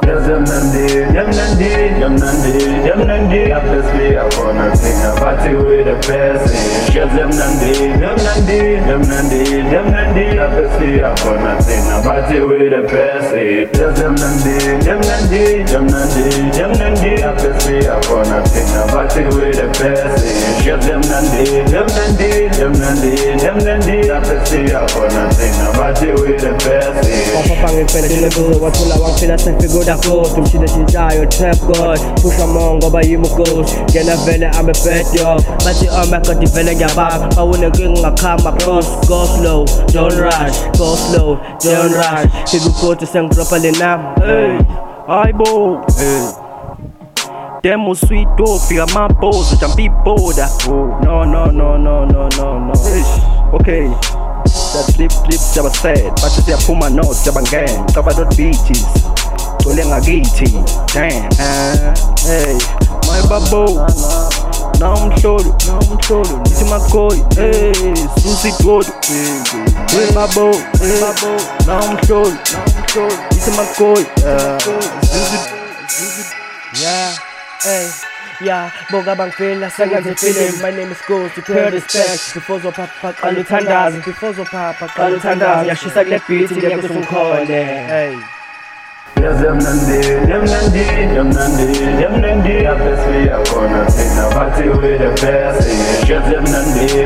Yamnandi, obviously I wanna sing a party with the best. Yamnandi, obviously I wanna sing a party with the best. Yamnandi, obviously I wanna sing a party with the best. Yamnandi, obviously I wanna sing a party with the best. Wapapangipendele wathula wangifila sengifiguda futhi mshintshayo trap god pusha mongo bayimukhosi ngena vele I'm a bad dog bathi oh my god ivele ngiyababa awunenkinga ungakhamba go slow don't rush go slow don't rush ngikukhothi sengidropa le namba hey hayibo hey demo sweet door fika amabhozo jump ibhoda no okay that flip jaba sad bathi siyaphuma notes jaba gang cover dot beaches gcwele ngakithi damn hey my babo nawumhlolo nithi makhoyi hey susi dodo hey babo nawumhlolo nithi makhoyi yeah hey yeah, boga bangifela sengenze feeling. My name is Ghost, you pay respect. Before zopapa qala uthandaza, before zopapa qala uthandaza. Yashisa kule beat ngeke usungikhole. Hey. Yamnandi, obviously I wanna sing a party with the best. Yamnandi,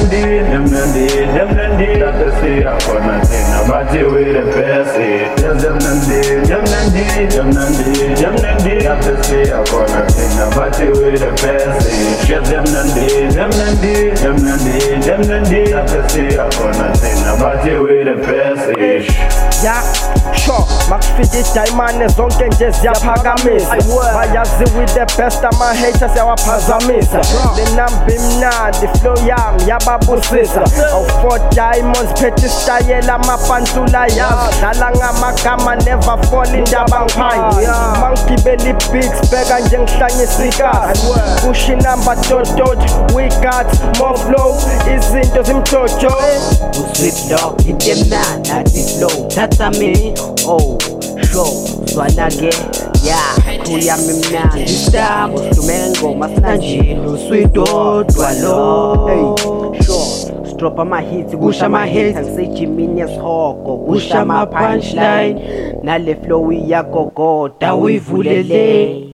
obviously I wanna sing a party with the best. Yamnandi, obviously I wanna sing a party with the best. Yamnandi, obviously I wanna sing a party with the best. Yeah, sure, makufidi diamond zonke nje ziyaphakamisa bayazi with the best ama haters yawaphazamisa le number imnandi flow yami yababusisa awu 4 diamonds phethe style amapantula yazi dlala ngamagama never fall indaba ngiphanyi mangigibela beats bheka nje ngihlanyisa ikasi push number dot we got more flow izinto zimjojo sweet dog itemnandi athi flow thatha me oh show swanake yeah kuyami mnandi stabo hlume ngoma sinanjini sweet dodwa lo hey sure drop ama hits kusha ama hits ngisejimini yesihoko kusha ama punchline nale flow yakho goda uyivulele